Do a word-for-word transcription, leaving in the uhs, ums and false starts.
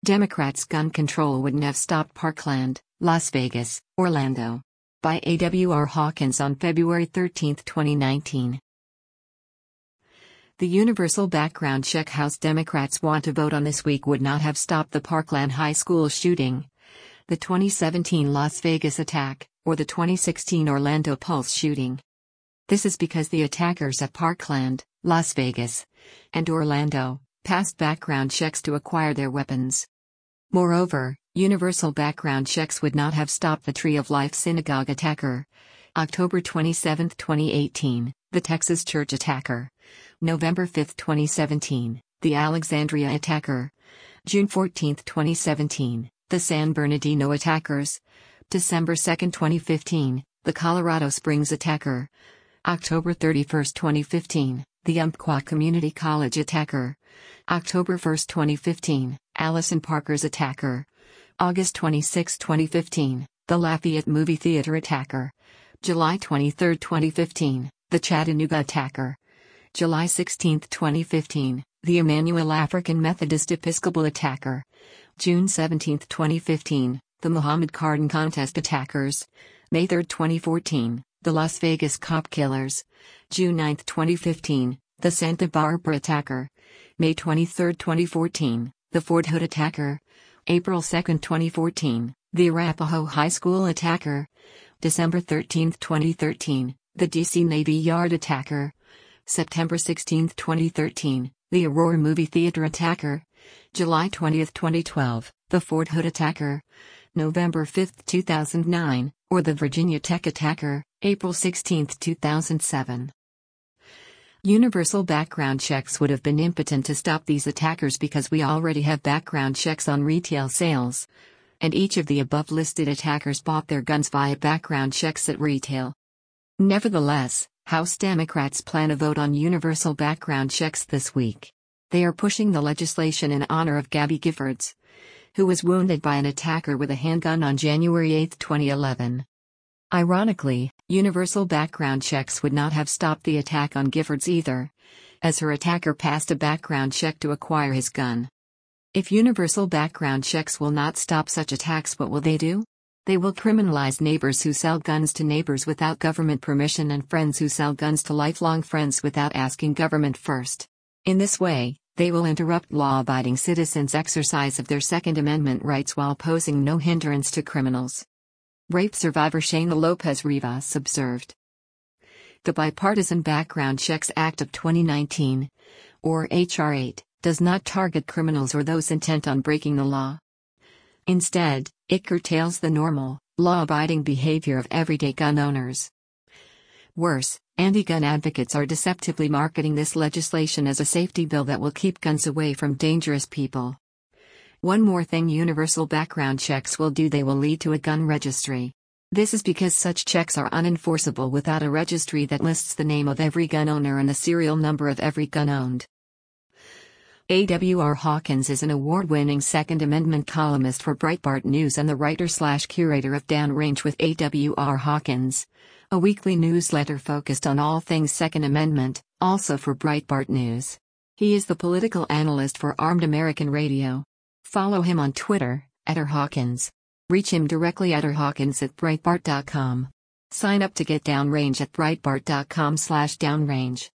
Democrats' gun control wouldn't have stopped Parkland, Las Vegas, Orlando. By A W R Hawkins on February thirteenth, twenty nineteen. The universal background check House Democrats want to vote on this week would not have stopped the Parkland High School shooting, the twenty seventeen Las Vegas attack, or the twenty sixteen Orlando Pulse shooting. This is because the attackers at Parkland, Las Vegas, and Orlando passed background checks to acquire their weapons. Moreover, universal background checks would not have stopped the Tree of Life synagogue attacker, October twenty-seventh, twenty eighteen, the Texas church attacker, November fifth, twenty seventeen, the Alexandria attacker, June fourteenth, twenty seventeen, the San Bernardino attackers, December second, twenty fifteen, the Colorado Springs attacker, October thirty-first, twenty fifteen, the Umpqua Community College attacker, October first, twenty fifteen, Allison Parker's attacker, August twenty-sixth, twenty fifteen, the Lafayette Movie Theater attacker, July twenty-third, twenty fifteen, the Chattanooga attacker, July sixteenth, twenty fifteen, the Emmanuel African Methodist Episcopal attacker, June seventeenth, twenty fifteen, the Muhammad Carden Contest attackers, May third, twenty fourteen, the Las Vegas cop killers, June ninth, twenty fifteen, the Santa Barbara attacker, May twenty-third, twenty fourteen, the Fort Hood attacker, April second, twenty fourteen, the Arapahoe High School attacker, December thirteenth, twenty thirteen, the D C Navy Yard attacker, September sixteenth, twenty thirteen, the Aurora Movie Theater attacker, July twentieth, twenty twelve, the Fort Hood attacker, November fifth, two thousand nine, or the Virginia Tech attacker, April sixteenth, two thousand seven. Universal background checks would have been impotent to stop these attackers because we already have background checks on retail sales, and each of the above-listed attackers bought their guns via background checks at retail. Nevertheless, House Democrats plan to vote on universal background checks this week. They are pushing the legislation in honor of Gabby Giffords, who was wounded by an attacker with a handgun on January eighth, twenty eleven. Ironically, universal background checks would not have stopped the attack on Giffords either, as her attacker passed a background check to acquire his gun. If universal background checks will not stop such attacks, what will they do? They will criminalize neighbors who sell guns to neighbors without government permission and friends who sell guns to lifelong friends without asking government first. In this way, they will interrupt law-abiding citizens' exercise of their Second Amendment rights while posing no hindrance to criminals. Rape survivor Shayna Lopez Rivas observed. The Bipartisan Background Checks Act of twenty nineteen, or H R eight, does not target criminals or those intent on breaking the law. Instead, it curtails the normal, law-abiding behavior of everyday gun owners. Worse, anti-gun advocates are deceptively marketing this legislation as a safety bill that will keep guns away from dangerous people. One more thing universal background checks will do: they will lead to a gun registry. This is because such checks are unenforceable without a registry that lists the name of every gun owner and the serial number of every gun owned. A W R Hawkins is an award-winning Second Amendment columnist for Breitbart News and the writer-slash-curator of Downrange with A W R Hawkins, a weekly newsletter focused on all things Second Amendment, also for Breitbart News. He is the political analyst for Armed American Radio. Follow him on Twitter, at R Hawkins. Reach him directly at rhawkins at breitbart dot com. Sign up to get Downrange at breitbart dot com slash downrange.